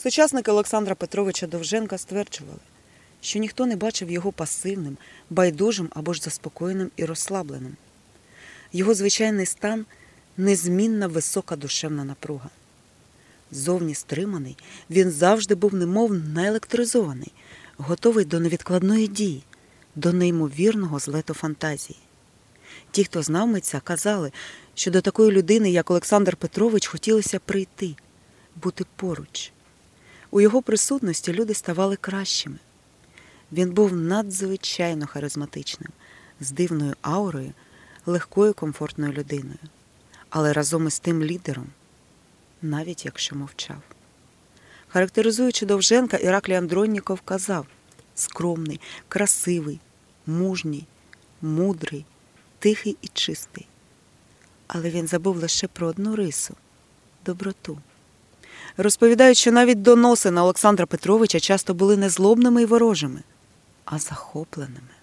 Сучасники Олександра Петровича Довженка стверджували, що ніхто не бачив його пасивним, байдужим або ж заспокоєним і розслабленим. Його звичайний стан – незмінна висока душевна напруга. Зовні стриманий, він завжди був немов наелектризований, готовий до невідкладної дії, до неймовірного злету фантазії. Ті, хто знав митця, казали, що до такої людини, як Олександр Петрович, хотілося прийти, бути поруч. У його присутності люди ставали кращими. Він був надзвичайно харизматичним, з дивною аурою, легкою комфортною людиною. Але разом із тим лідером, навіть якщо мовчав. Характеризуючи Довженка, Іраклій Андронніков казав: скромний, красивий, мужній, мудрий, тихий і чистий. Але він забув лише про одну рису – доброту. Розповідають, що навіть доноси на Олександра Петровича часто були не злобними і ворожими, а захопленими.